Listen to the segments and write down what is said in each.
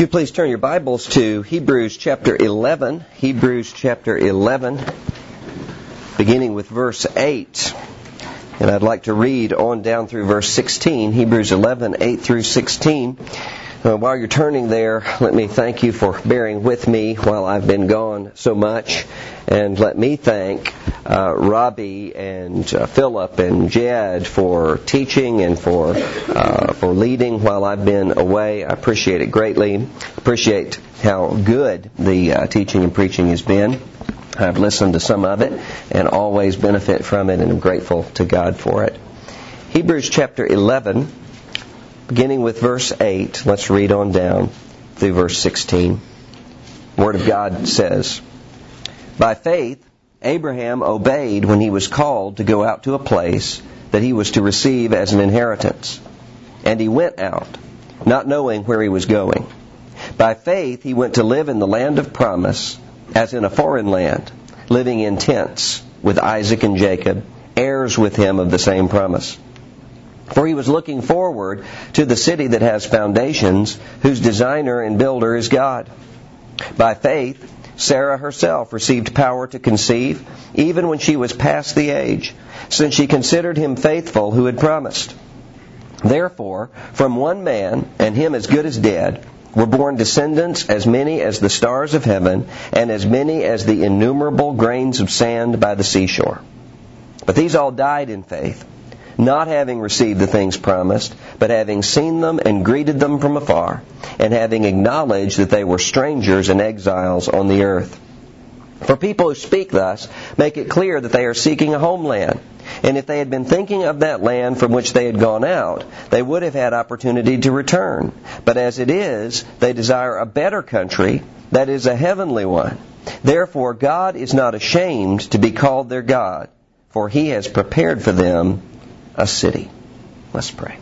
you please turn your Bibles to Hebrews chapter 11. Hebrews chapter 11, beginning with verse 8. And I'd like to read on down through verse 16. Hebrews 11, 8 through 16. While you're turning there, let me thank you for bearing with me while I've been gone so much. And let me thank Robbie and Philip and Jed for teaching and for leading while I've been away. I appreciate it greatly. Appreciate how good the teaching and preaching has been. I've listened to some of it and always benefit from it, and I'm grateful to God for it. Hebrews chapter 11, beginning with verse 8. Let's read on down through verse 16. The Word of God says, "By faith, Abraham obeyed when he was called to go out to a place that he was to receive as an inheritance. And he went out, not knowing where he was going. By faith, he went to live in the land of promise, as in a foreign land, living in tents with Isaac and Jacob, heirs with him of the same promise. For he was looking forward to the city that has foundations, whose designer and builder is God. By faith, Sarah herself received power to conceive, even when she was past the age, since she considered him faithful who had promised. Therefore, from one man, and him as good as dead, were born descendants as many as the stars of heaven, and as many as the innumerable grains of sand by the seashore. But these all died in faith, not having received the things promised, but having seen them and greeted them from afar, and having acknowledged that they were strangers and exiles on the earth. For people who speak thus make it clear that they are seeking a homeland. And if they had been thinking of that land from which they had gone out, they would have had opportunity to return. But as it is, they desire a better country, that is, a heavenly one. Therefore, God is not ashamed to be called their God, for He has prepared for them a city." Let's pray.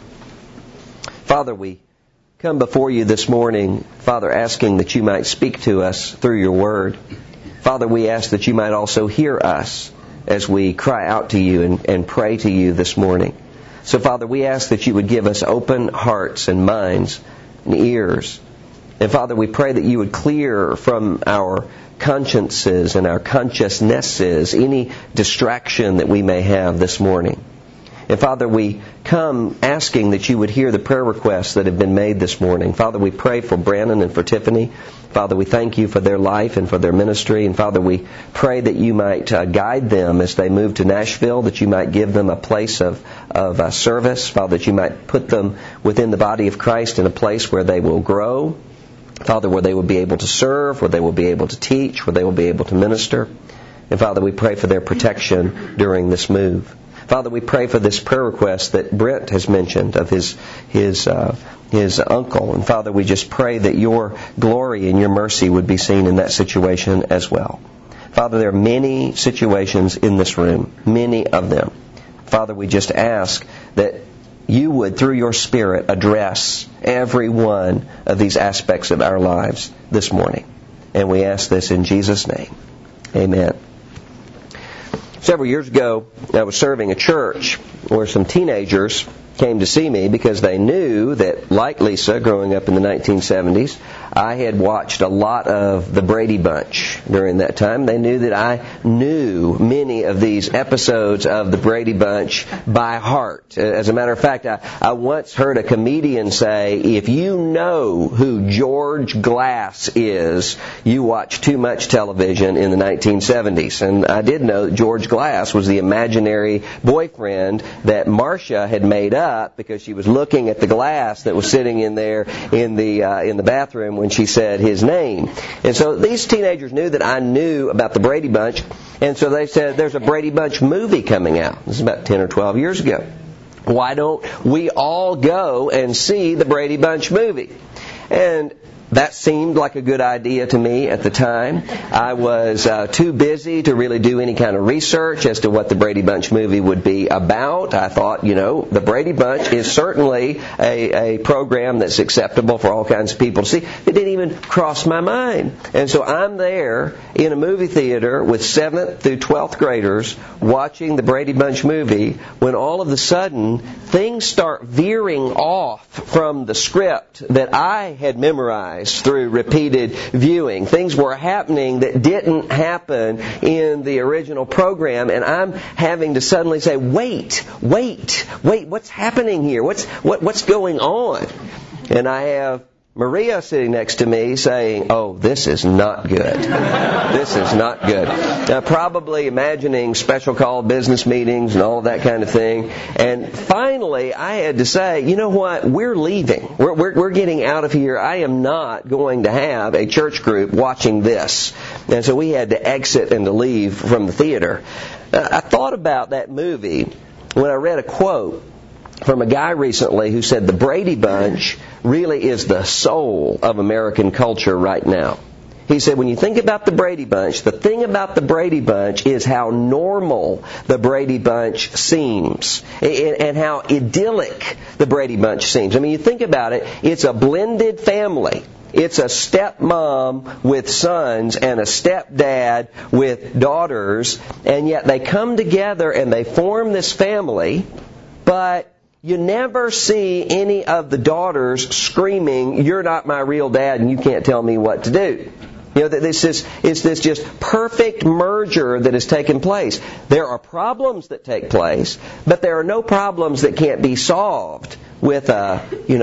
Father, we come before you this morning, Father, asking that you might speak to us through your word. Father, we ask that you might also hear us as we cry out to you and pray to you this morning. So, Father, we ask that you would give us open hearts and minds and ears. And, Father, we pray that you would clear from our consciences and our consciousnesses any distraction that we may have this morning. And Father, we come asking that you would hear the prayer requests that have been made this morning. Father, we pray for Brandon and for Tiffany. Father, we thank you for their life and for their ministry. And Father, we pray that you might guide them as they move to Nashville, that you might give them a place of service. Father, that you might put them within the body of Christ in a place where they will grow. Father, where they will be able to serve, where they will be able to teach, where they will be able to minister. And Father, we pray for their protection during this move. Father, we pray for this prayer request that Brent has mentioned of his uncle. And Father, we just pray that your glory and your mercy would be seen in that situation as well. Father, there are many situations in this room, many of them. Father, we just ask that you would, through your Spirit, address every one of these aspects of our lives this morning. And we ask this in Jesus' name. Amen. Several years ago, I was serving a church where some teenagers came to see me because they knew that, like Lisa, growing up in the 1970s, I had watched a lot of the Brady Bunch during that time. They knew that I knew many of these episodes of the Brady Bunch by heart. As a matter of fact, I once heard a comedian say, if you know who George Glass is, you watch too much television in the 1970s. And I did know that George Glass was the imaginary boyfriend that Marcia had made up because she was looking at the glass that was sitting in there in the bathroom when she said his name. And so these teenagers knew that I knew about the Brady Bunch, and so they said, there's a Brady Bunch movie coming out. This is about 10 or 12 years ago. Why don't we all go and see the Brady Bunch movie? And That seemed like a good idea to me at the time. I was too busy to really do any kind of research as to what the Brady Bunch movie would be about. I thought, the Brady Bunch is certainly a program that's acceptable for all kinds of people to see. It didn't even cross my mind. And so I'm there in a movie theater with 7th through 12th graders watching the Brady Bunch movie when all of a sudden things start veering off from the script that I had memorized through repeated viewing. Things were happening that didn't happen in the original program, and I'm having to suddenly say, wait, what's happening here? What's going on? And I have Maria sitting next to me saying, oh, this is not good. This is not good. Now, probably imagining special call business meetings and all of that kind of thing. And finally, I had to say, you know what? We're leaving. We're getting out of here. I am not going to have a church group watching this. And so we had to exit and to leave from the theater. I thought about that movie when I read a quote from a guy recently who said the Brady Bunch really is the soul of American culture right now. He said, when you think about the Brady Bunch, the thing about the Brady Bunch is how normal the Brady Bunch seems and how idyllic the Brady Bunch seems. I mean, you think about it, it's a blended family. It's a stepmom with sons and a stepdad with daughters, and yet they come together and they form this family, but you never see any of the daughters screaming, you're not my real dad and you can't tell me what to do. It's this just perfect merger that has taken place. There are problems that take place, but there are no problems that can't be solved with a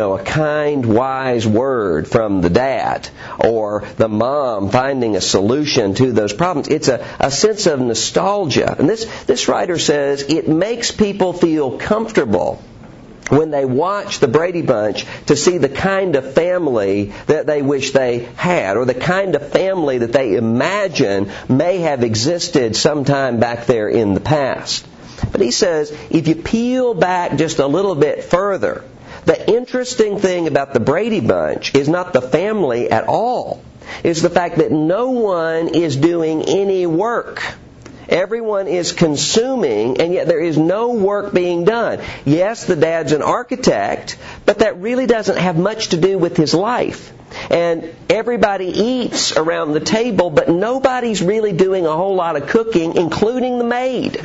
kind, wise word from the dad or the mom finding a solution to those problems. It's a sense of nostalgia. And this writer says it makes people feel comfortable when they watch the Brady Bunch to see the kind of family that they wish they had, or the kind of family that they imagine may have existed sometime back there in the past. But he says, if you peel back just a little bit further, the interesting thing about the Brady Bunch is not the family at all. It's the fact that no one is doing any work. Everyone is consuming, and yet there is no work being done. Yes, the dad's an architect, but that really doesn't have much to do with his life. And everybody eats around the table, but nobody's really doing a whole lot of cooking, including the maid.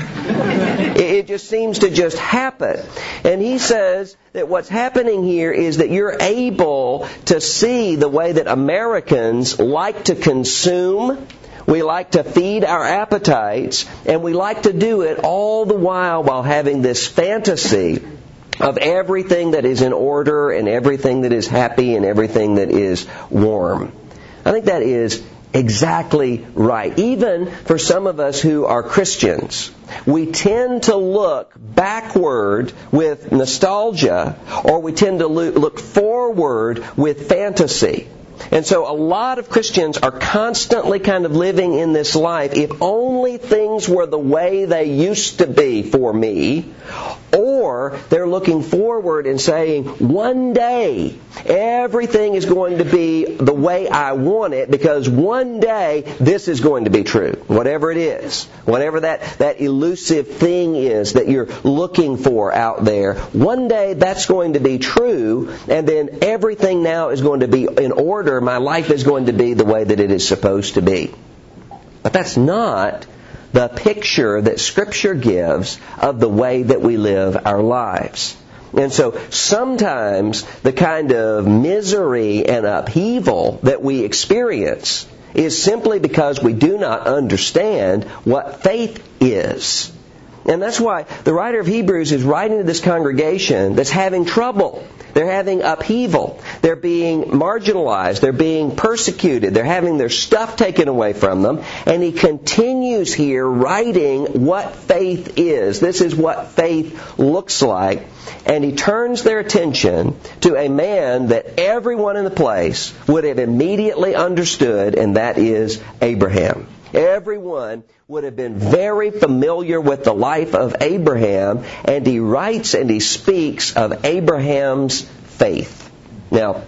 It just seems to just happen. And he says that what's happening here is that you're able to see the way that Americans like to consume. We like to feed our appetites, and we like to do it all the while having this fantasy of everything that is in order and everything that is happy and everything that is warm. I think that is exactly right. Even for some of us who are Christians, we tend to look backward with nostalgia, or we tend to look forward with fantasy. And so a lot of Christians are constantly kind of living in this life, if only things were the way they used to be for me, or they're looking forward and saying, one day everything is going to be the way I want it, because one day this is going to be true. Whatever it is, whatever that elusive thing is that you're looking for out there, one day that's going to be true, and then everything now is going to be in order. My life is going to be the way that it is supposed to be. But that's not the picture that Scripture gives of the way that we live our lives. And so sometimes the kind of misery and upheaval that we experience is simply because we do not understand what faith is. And that's why the writer of Hebrews is writing to this congregation that's having trouble. They're having upheaval. They're being marginalized. They're being persecuted. They're having their stuff taken away from them. And he continues here writing what faith is. This is what faith looks like. And he turns their attention to a man that everyone in the place would have immediately understood, and that is Abraham. Everyone would have been very familiar with the life of Abraham, and he writes and he speaks of Abraham's faith. Now,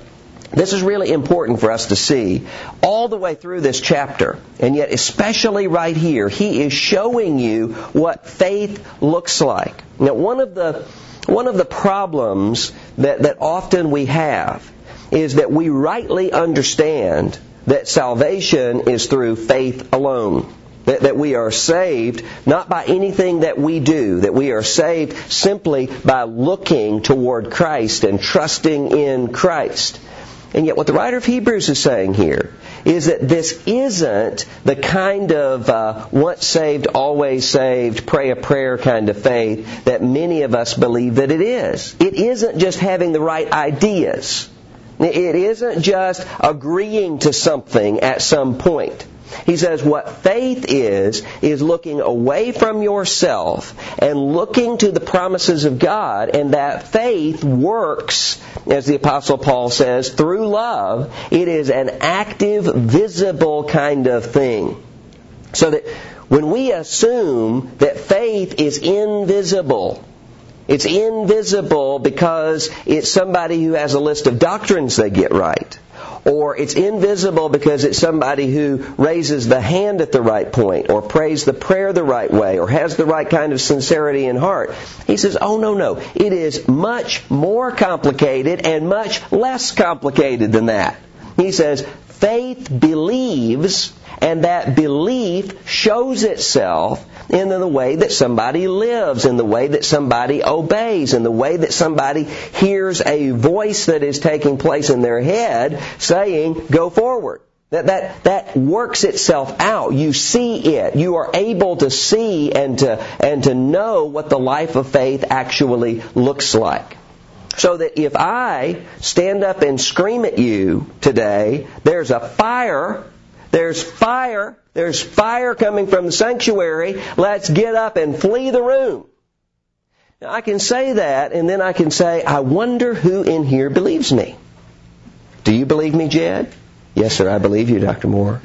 This is really important for us to see all the way through this chapter, and yet especially right here, he is showing you what faith looks like. Now, one of the problems that often we have is that we rightly understand that salvation is through faith alone. That we are saved not by anything that we do, that we are saved simply by looking toward Christ and trusting in Christ. And yet what the writer of Hebrews is saying here is that this isn't the kind of once saved, always saved, pray a prayer kind of faith that many of us believe that it is. It isn't just having the right ideas. It isn't just agreeing to something at some point. He says what faith is looking away from yourself and looking to the promises of God, and that faith works, as the Apostle Paul says, through love. It is an active, visible kind of thing. So that when we assume that faith is invisible, it's invisible because it's somebody who has a list of doctrines they get right. Or it's invisible because it's somebody who raises the hand at the right point, or prays the prayer the right way, or has the right kind of sincerity in heart. He says, oh, no. It is much more complicated and much less complicated than that. He says, faith believes, and that belief shows itself in the way that somebody lives, in the way that somebody obeys, in the way that somebody hears a voice that is taking place in their head saying, go forward. That works itself out. You see it. You are able to see and to know what the life of faith actually looks like. So that if I stand up and scream at you today, there's a fire. There's fire coming from the sanctuary. Let's get up and flee the room. Now, I can say that, and then I can say, I wonder who in here believes me. Do you believe me, Jed? Yes, sir, I believe you, Dr. Moore.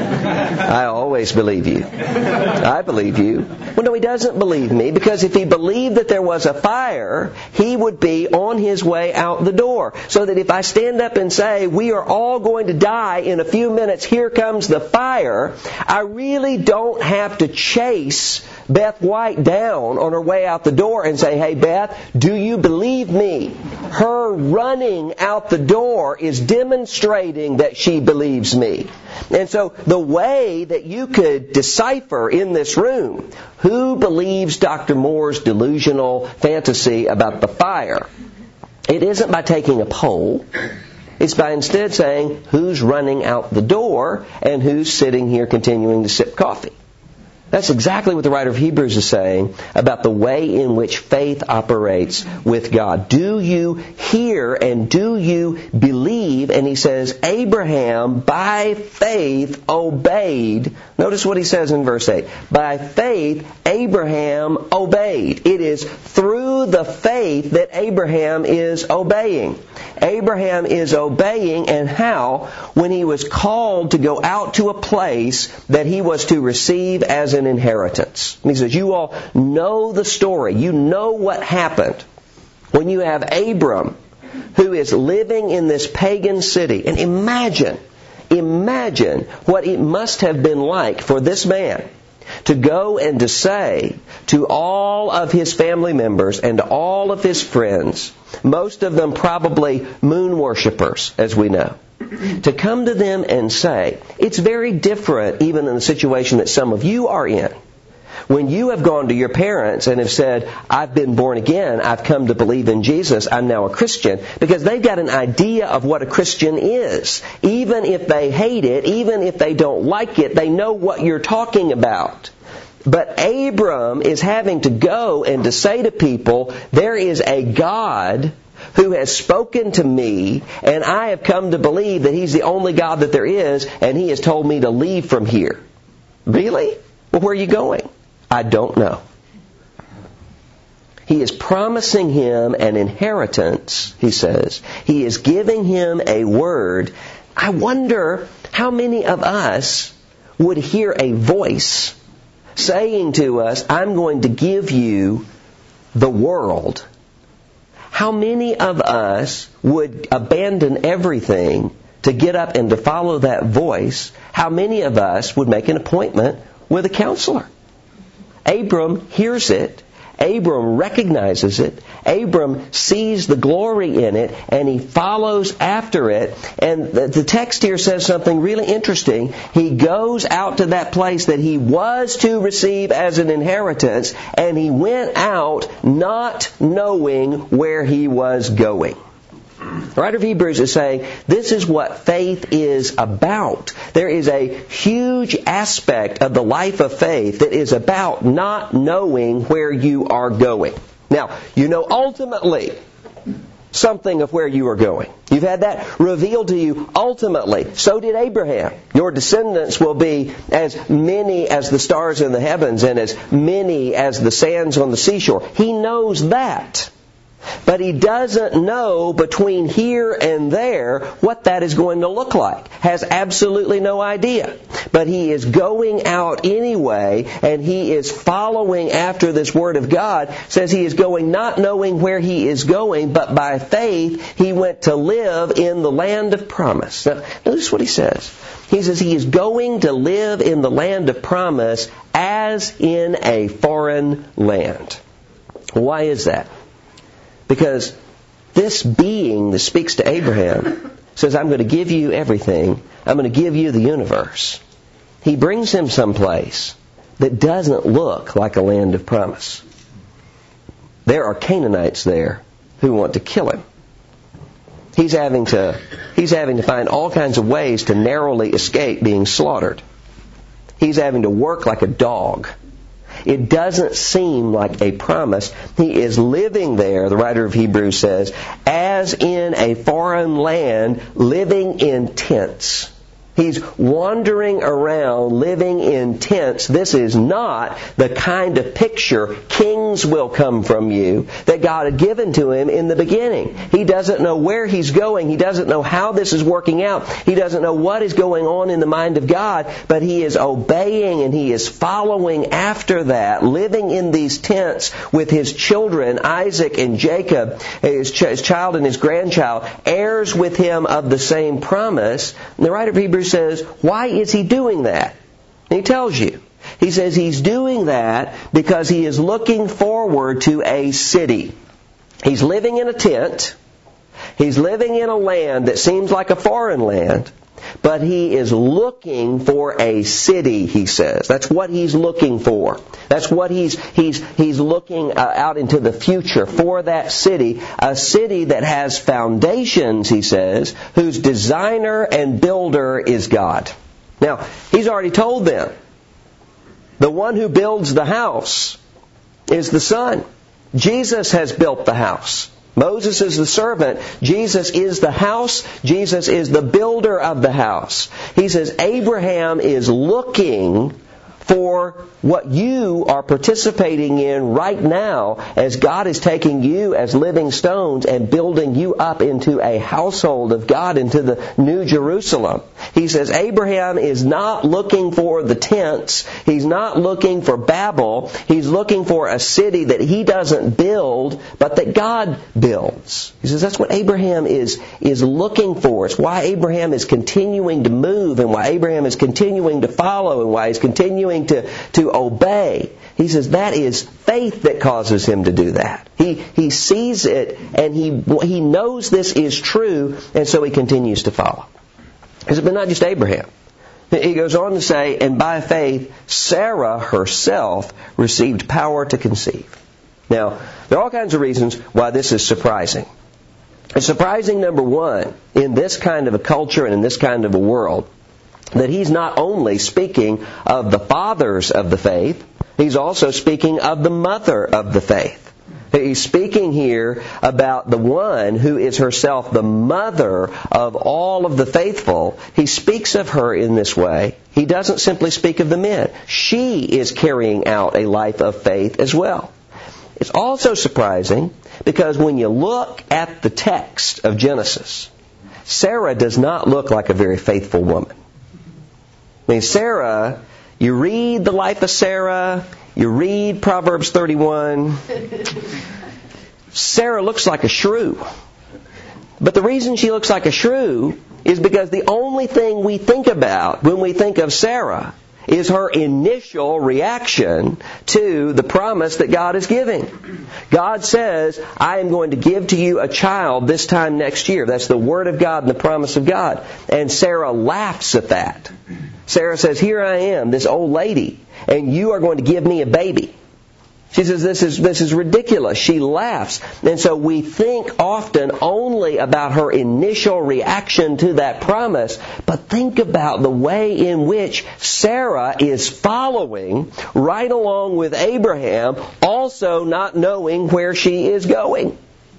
I always believe you. I believe you. Well, no, he doesn't believe me, because if he believed that there was a fire, he would be on his way out the door. So that if I stand up and say, we are all going to die in a few minutes, here comes the fire, I really don't have to chase Beth White down on her way out the door and say, hey, Beth, do you believe me? Her running out the door is demonstrating that she believes me. And so the way that you could decipher in this room who believes Dr. Moore's delusional fantasy about the fire, it isn't by taking a poll. It's by instead saying who's running out the door and who's sitting here continuing to sip coffee. That's exactly what the writer of Hebrews is saying about the way in which faith operates with God. Do you hear and do you believe? And he says, Abraham by faith obeyed. Notice what he says in verse 8. By faith, Abraham obeyed. It is through the faith that Abraham is obeying. Abraham is obeying, and how? When he was called to go out to a place that he was to receive as an inheritance. And he says, you all know the story. You know what happened when you have Abram, who is living in this pagan city. And imagine what it must have been like for this man to go and to say to all of his family members and all of his friends, most of them probably moon worshipers, as we know, to come to them and say, it's very different even in the situation that some of you are in. When you have gone to your parents and have said, I've been born again, I've come to believe in Jesus, I'm now a Christian, because they've got an idea of what a Christian is. Even if they hate it, even if they don't like it, they know what you're talking about. But Abram is having to go and to say to people, there is a God who has spoken to me, and I have come to believe that He's the only God that there is, and He has told me to leave from here. Really? Well, where are you going? I don't know. He is promising him an inheritance, he says. He is giving him a word. I wonder how many of us would hear a voice saying to us, I'm going to give you the world. How many of us would abandon everything to get up and to follow that voice? How many of us would make an appointment with a counselor? Abram hears it. Abram recognizes it. Abram sees the glory in it, and he follows after it. And the text here says something really interesting. He goes out to that place that he was to receive as an inheritance, and he went out not knowing where he was going. The writer of Hebrews is saying this is what faith is about. There is a huge aspect of the life of faith that is about not knowing where you are going. Now, you know ultimately something of where you are going. You've had that revealed to you ultimately. So did Abraham. Your descendants will be as many as the stars in the heavens and as many as the sands on the seashore. He knows that. But he doesn't know between here and there what that is going to look like. Has absolutely no idea. But he is going out anyway, and he is following after this Word of God. Says he is going not knowing where he is going, but by faith he went to live in the land of promise. Now, notice what he says. He says he is going to live in the land of promise as in a foreign land. Why is that? Because this being that speaks to Abraham says, I'm going to give you everything. I'm going to give you the universe. He brings him someplace that doesn't look like a land of promise. There are Canaanites there who want to kill him. He's having to find all kinds of ways to narrowly escape being slaughtered. He's having to work like a dog. It doesn't seem like a promise. He is living there, the writer of Hebrews says, as in a foreign land, living in tents. He's wandering around, living in tents. This is not the kind of picture, kings will come from you, that God had given to him in the beginning. He doesn't know where he's going. He doesn't know how this is working out. He doesn't know what is going on in the mind of God, but he is obeying and he is following after that, living in these tents with his children, Isaac and Jacob, his child and his grandchild, heirs with him of the same promise. And the writer of Hebrews says, why is he doing that? And he tells you. He says he's doing that because he is looking forward to a city. He's living in a tent. He's living in a land that seems like a foreign land. But he is looking for a city, he says. That's what he's looking for. That's what he's looking out into the future for, that city. A city that has foundations, he says, whose designer and builder is God. Now, he's already told them, the one who builds the house is the Son. Jesus has built the house. Moses is the servant. Jesus is the house. Jesus is the builder of the house. He says Abraham is looking for what you are participating in right now as God is taking you as living stones and building you up into a household of God, into the New Jerusalem. He says Abraham is not looking for the tents. He's not looking for Babel. He's looking for a city that he doesn't build, but that God builds. He says that's what Abraham is looking for. It's why Abraham is continuing to move and why Abraham is continuing to follow and why he's continuing to obey. He says that is faith that causes him to do that. He sees it and he knows this is true, and so he continues to follow. But not just Abraham. He goes on to say, and by faith, Sarah herself received power to conceive. Now, there are all kinds of reasons why this is surprising. It's surprising, number one, in this kind of a culture and in this kind of a world, that he's not only speaking of the fathers of the faith, he's also speaking of the mother of the faith. He's speaking here about the one who is herself the mother of all of the faithful. He speaks of her in this way. He doesn't simply speak of the men. She is carrying out a life of faith as well. It's also surprising because when you look at the text of Genesis, Sarah does not look like a very faithful woman. I mean, Sarah, you read the life of Sarah, you read Proverbs 31, Sarah looks like a shrew. But the reason she looks like a shrew is because the only thing we think about when we think of Sarah is her initial reaction to the promise that God is giving. God says, I am going to give to you a child this time next year. That's the Word of God and the promise of God. And Sarah laughs at that. Sarah says, here I am, this old lady, and you are going to give me a baby. She says, this is ridiculous. She laughs. And so we think often only about her initial reaction to that promise, but think about the way in which Sarah is following right along with Abraham, also not knowing where she is going.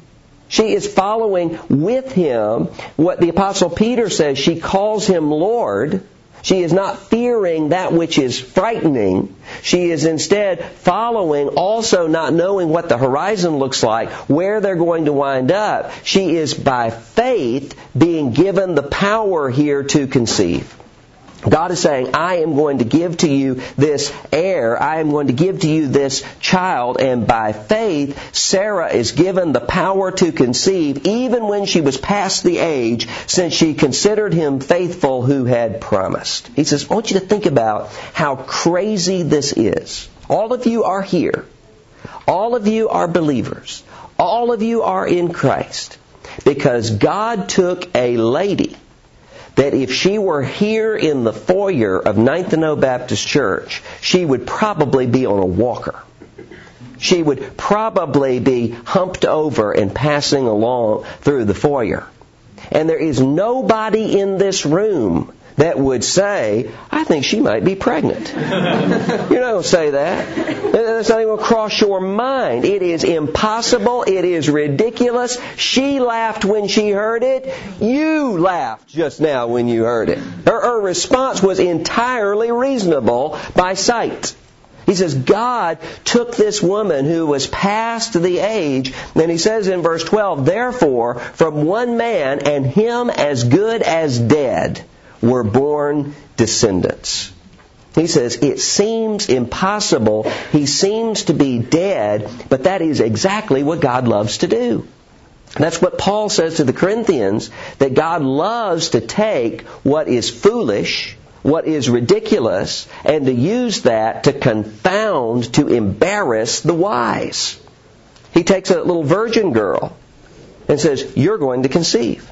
She is following with him. What the Apostle Peter says, she calls him Lord. She is not fearing that which is frightening. She is instead following, also not knowing what the horizon looks like, where they're going to wind up. She is by faith being given the power here to conceive. God is saying, I am going to give to you this heir. I am going to give to you this child. And by faith, Sarah is given the power to conceive, even when she was past the age, since she considered him faithful who had promised. He says, I want you to think about how crazy this is. All of you are here. All of you are believers. All of you are in Christ. Because God took a lady that if she were here in the foyer of Ninth and O Baptist Church, she would probably be on a walker. She would probably be humped over and passing along through the foyer. And there is nobody in this room that would say, I think she might be pregnant. You don't say that. That's not even going to cross your mind. It is impossible. It is ridiculous. She laughed when she heard it. You laughed just now when you heard it. Her response was entirely reasonable by sight. He says, God took this woman who was past the age, and he says in verse 12, therefore, from one man and him as good as dead, were born descendants. He says, it seems impossible. He seems to be dead, but that is exactly what God loves to do. That's what Paul says to the Corinthians, that God loves to take what is foolish, what is ridiculous, and to use that to confound, to embarrass the wise. He takes a little virgin girl and says, you're going to conceive.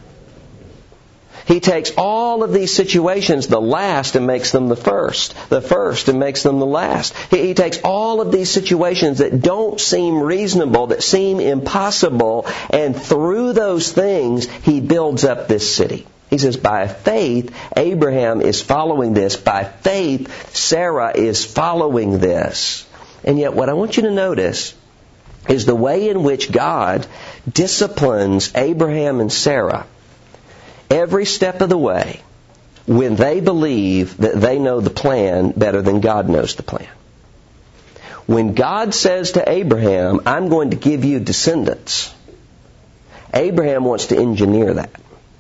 He takes all of these situations, the last, and makes them the first and makes them the last. He takes all of these situations that don't seem reasonable, that seem impossible, and through those things, he builds up this city. He says, by faith, Abraham is following this. By faith, Sarah is following this. And yet, what I want you to notice is the way in which God disciplines Abraham and Sarah every step of the way when they believe that they know the plan better than God knows the plan. When God says to Abraham, I'm going to give you descendants, Abraham wants to engineer that.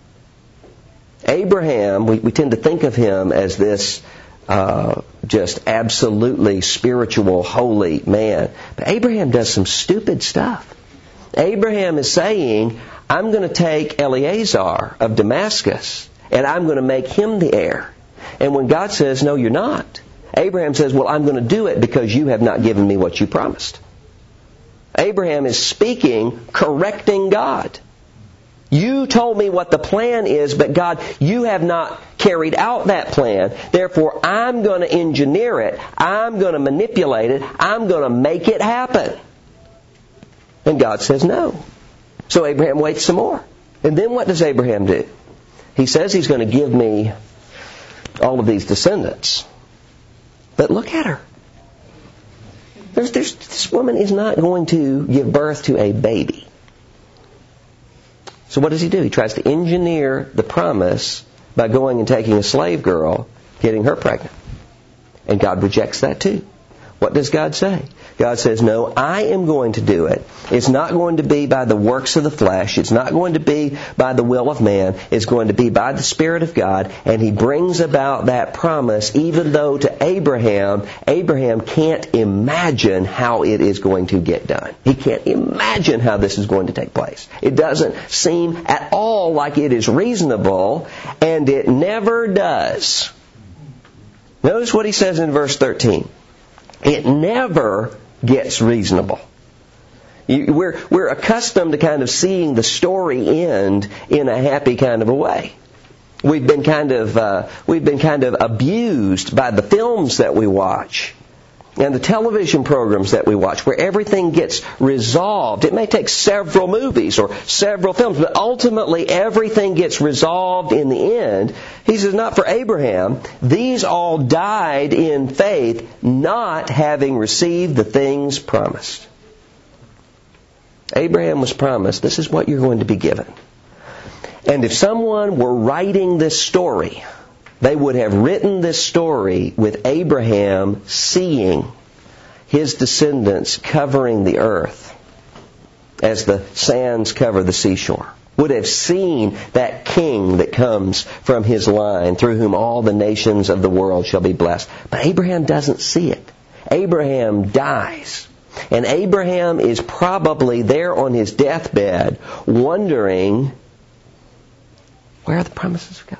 Abraham, we tend to think of him as this just absolutely spiritual, holy man. But Abraham does some stupid stuff. Abraham is saying, I'm going to take Eleazar of Damascus, and I'm going to make him the heir. And when God says, no, you're not, Abraham says, well, I'm going to do it because you have not given me what you promised. Abraham is speaking, correcting God. You told me what the plan is, but God, you have not carried out that plan. Therefore, I'm going to engineer it. I'm going to manipulate it. I'm going to make it happen. And God says no. So Abraham waits some more. And then what does Abraham do? He says he's going to give me all of these descendants. But look at her. This woman is not going to give birth to a baby. So what does he do? He tries to engineer the promise by going and taking a slave girl, getting her pregnant. And God rejects that too. What does God say? God says, no, I am going to do it. It's not going to be by the works of the flesh. It's not going to be by the will of man. It's going to be by the Spirit of God. And He brings about that promise, even though to Abraham can't imagine how it is going to get done. He can't imagine how this is going to take place. It doesn't seem at all like it is reasonable, and it never does. Notice what he says in verse 13. It never gets reasonable. We're accustomed to kind of seeing the story end in a happy kind of a way. We've been kind of abused by the films that we watch and the television programs that we watch, where everything gets resolved. It may take several movies or several films, but ultimately everything gets resolved in the end. He says, not for Abraham. These all died in faith, not having received the things promised. Abraham was promised, this is what you're going to be given. And if someone were writing this story, they would have written this story with Abraham seeing his descendants covering the earth as the sands cover the seashore. Would have seen that king that comes from his line, through whom all the nations of the world shall be blessed. But Abraham doesn't see it. Abraham dies. And Abraham is probably there on his deathbed wondering, where are the promises of God?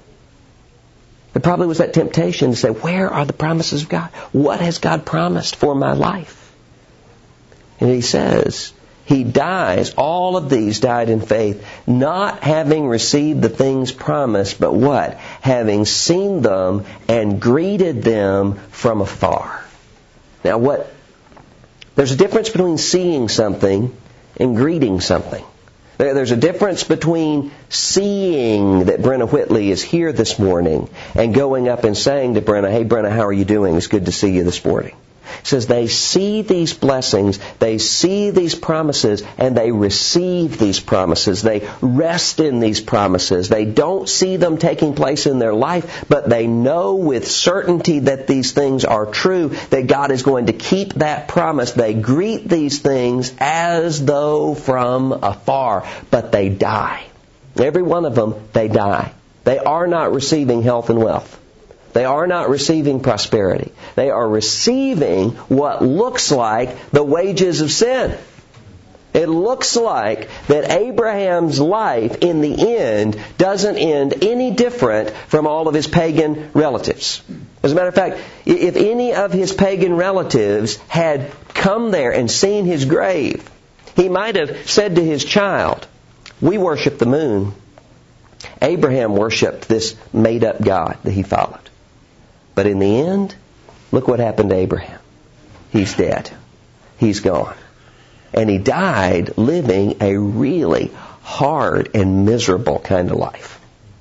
There probably was that temptation to say, where are the promises of God? What has God promised for my life? And he says, he dies, all of these died in faith, not having received the things promised, but what? Having seen them and greeted them from afar. Now there's a difference between seeing something and greeting something. There's a difference between seeing that Brenna Whitley is here this morning and going up and saying to Brenna, hey Brenna, how are you doing? It's good to see you this morning. It says they see these blessings, they see these promises, and they receive these promises. They rest in these promises. They don't see them taking place in their life, but they know with certainty that these things are true, that God is going to keep that promise. They greet these things as though from afar, but they die. Every one of them, they die. They are not receiving health and wealth. They are not receiving prosperity. They are receiving what looks like the wages of sin. It looks like that Abraham's life in the end doesn't end any different from all of his pagan relatives. As a matter of fact, if any of his pagan relatives had come there and seen his grave, he might have said to his child, we worship the moon. Abraham worshipped this made-up God that he followed. But in the end, look what happened to Abraham. He's dead. He's gone. And he died living a really hard and miserable kind of life.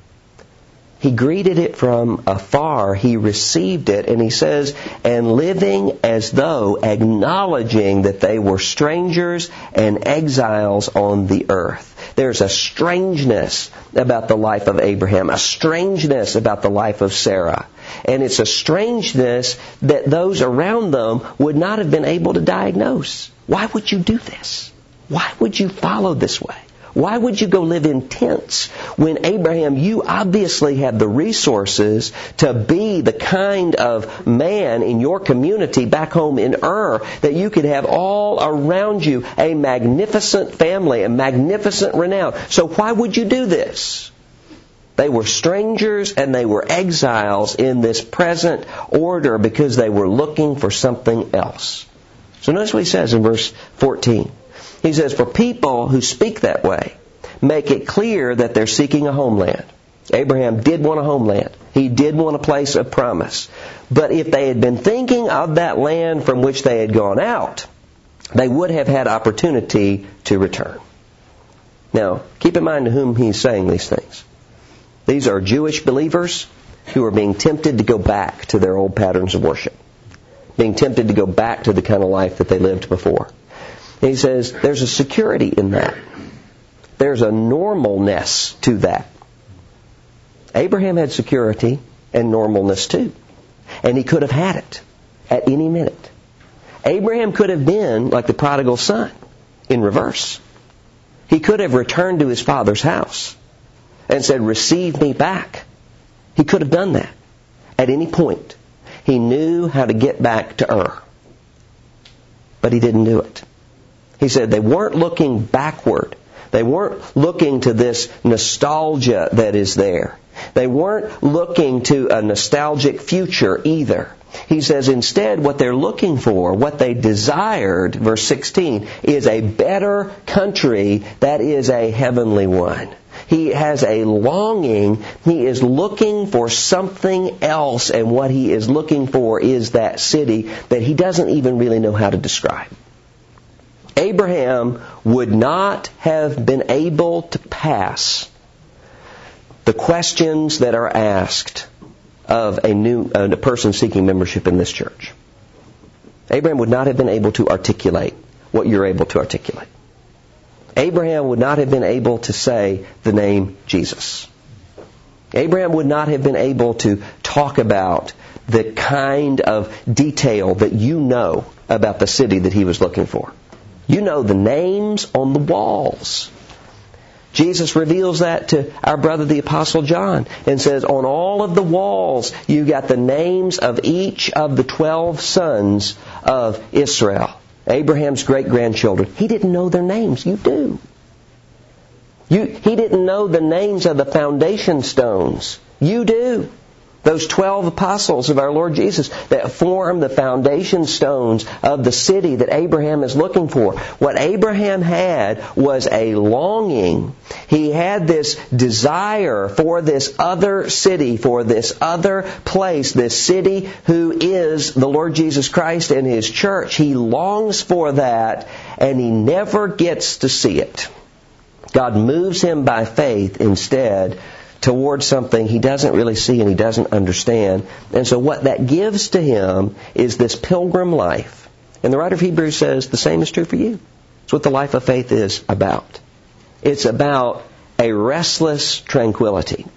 He greeted it from afar. He received it. And he says, and living as though acknowledging that they were strangers and exiles on the earth. There's a strangeness about the life of Abraham, a strangeness about the life of Sarah. And it's a strangeness that those around them would not have been able to diagnose. Why would you do this? Why would you follow this way? Why would you go live in tents when, Abraham, you obviously have the resources to be the kind of man in your community back home in Ur that you could have all around you a magnificent family, a magnificent renown. So why would you do this? They were strangers and they were exiles in this present order because they were looking for something else. So notice what he says in verse 14. He says, for people who speak that way, make it clear that they're seeking a homeland. Abraham did want a homeland. He did want a place of promise. But if they had been thinking of that land from which they had gone out, they would have had opportunity to return. Now, keep in mind to whom he's saying these things. These are Jewish believers who are being tempted to go back to their old patterns of worship, being tempted to go back to the kind of life that they lived before. And he says there's a security in that. There's a normalness to that. Abraham had security and normalness too. And he could have had it at any minute. Abraham could have been like the prodigal son in reverse. He could have returned to his father's house and said, receive me back. He could have done that at any point. He knew how to get back to Ur. But he didn't do it. He said they weren't looking backward. They weren't looking to this nostalgia that is there. They weren't looking to a nostalgic future either. He says instead what they're looking for, what they desired, verse 16, is a better country that is a heavenly one. He has a longing. He is looking for something else, and what he is looking for is that city that he doesn't even really know how to describe. Abraham would not have been able to pass the questions that are asked of a person seeking membership in this church. Abraham would not have been able to articulate what you're able to articulate. Abraham would not have been able to say the name Jesus. Abraham would not have been able to talk about the kind of detail that you know about the city that he was looking for. You know the names on the walls. Jesus reveals that to our brother the Apostle John and says, on all of the walls you got the names of each of the 12 sons of Israel. Abraham's great-grandchildren. He didn't know their names. You do. He didn't know the names of the foundation stones. You do. Those 12 apostles of our Lord Jesus that form the foundation stones of the city that Abraham is looking for. What Abraham had was a longing. He had this desire for this other city, for this other place, this city who is the Lord Jesus Christ and His church. He longs for that, and he never gets to see it. God moves him by faith instead towards something he doesn't really see and he doesn't understand. And so what that gives to him is this pilgrim life. And the writer of Hebrews says the same is true for you. It's what the life of faith is about. It's about a restless tranquility.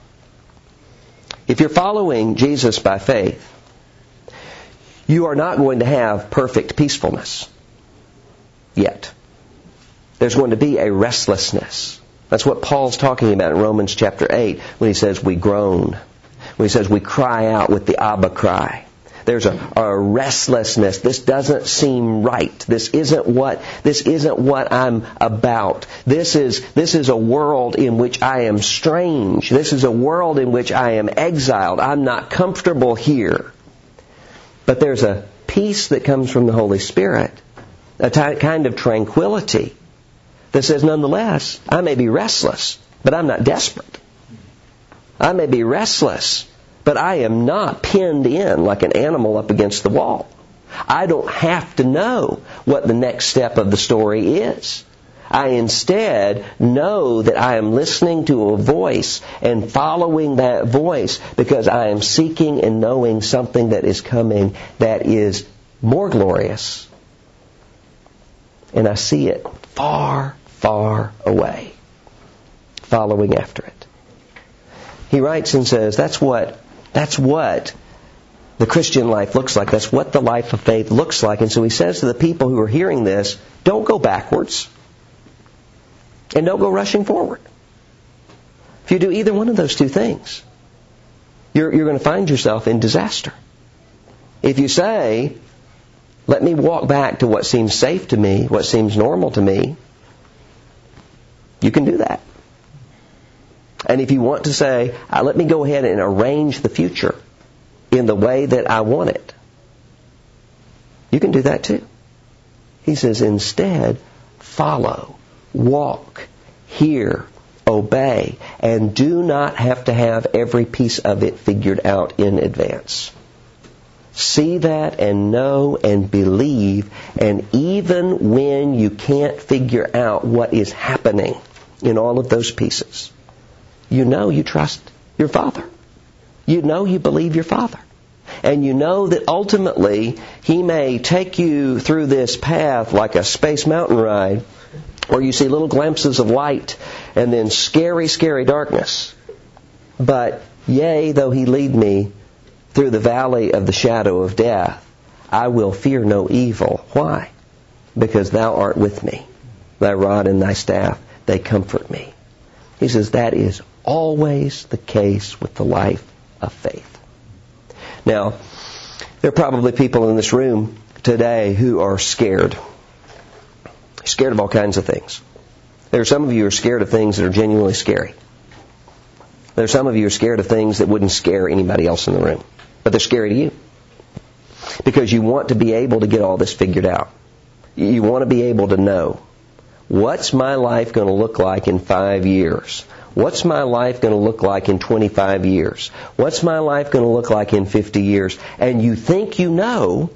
If you're following Jesus by faith, you are not going to have perfect peacefulness yet. There's going to be a restlessness. That's what Paul's talking about in Romans chapter 8 when he says we groan. When he says we cry out with the Abba cry. There's a restlessness. This doesn't seem right. This isn't what I'm about. This is a world in which I am strange. This is a world in which I am exiled. I'm not comfortable here. But there's a peace that comes from the Holy Spirit, a kind of tranquility that says, nonetheless, I may be restless, but I'm not desperate. I may be restless, but I am not pinned in like an animal up against the wall. I don't have to know what the next step of the story is. I instead know that I am listening to a voice and following that voice because I am seeking and knowing something that is coming that is more glorious. And I see it far, far away, following after it. He writes and says, that's what the Christian life looks like. That's what the life of faith looks like. And so he says to the people who are hearing this, don't go backwards and don't go rushing forward. If you do either one of those two things, you're going to find yourself in disaster. If you say, let me walk back to what seems safe to me, what seems normal to me, you can do that. And if you want to say, let me go ahead and arrange the future in the way that I want it, you can do that too. He says, instead, follow, walk, hear, obey, and do not have to have every piece of it figured out in advance. See that and know and believe, and even when you can't figure out what is happening in all of those pieces, you know you trust your Father. You know you believe your Father. And you know that ultimately He may take you through this path like a Space Mountain ride, where you see little glimpses of light and then scary, scary darkness. But yea, though He lead me through the valley of the shadow of death, I will fear no evil. Why? Because thou art with me. Thy rod and thy staff, they comfort me. He says that is always the case with the life of faith. Now, there are probably people in this room today who are scared. Scared of all kinds of things. There are some of you who are scared of things that are genuinely scary. There are some of you who are scared of things that wouldn't scare anybody else in the room. But they're scary to you. Because you want to be able to get all this figured out. You want to be able to know, what's my life going to look like in 5 years? What's my life going to look like in 25 years? What's my life going to look like in 50 years? And you think you know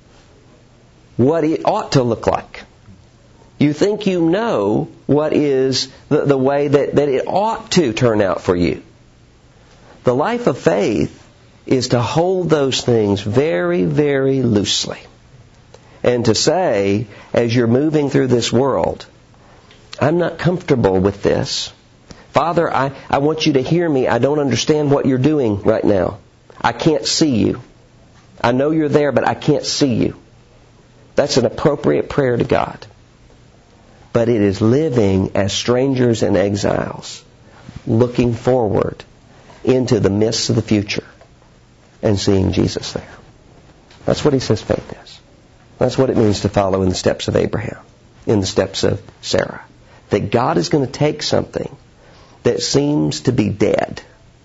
what it ought to look like. You think you know what is the way that it ought to turn out for you. The life of faith is to hold those things very, very loosely. And to say, as you're moving through this world, I'm not comfortable with this. Father, I want you to hear me. I don't understand what you're doing right now. I can't see you. I know you're there, but I can't see you. That's an appropriate prayer to God. But it is living as strangers and exiles, looking forward into the mists of the future and seeing Jesus there. That's what he says faith is. That's what it means to follow in the steps of Abraham, in the steps of Sarah. That God is going to take something that seems to be dead.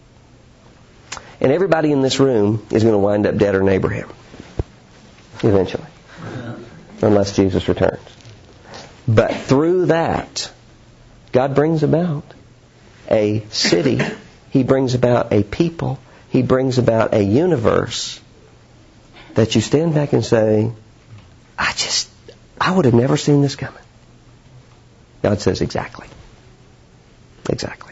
And everybody in this room is going to wind up deader than Abraham. Eventually. Unless Jesus returns. But through that, God brings about a city. He brings about a people. He brings about a universe that you stand back and say, I would have never seen this coming. God says, exactly. Exactly.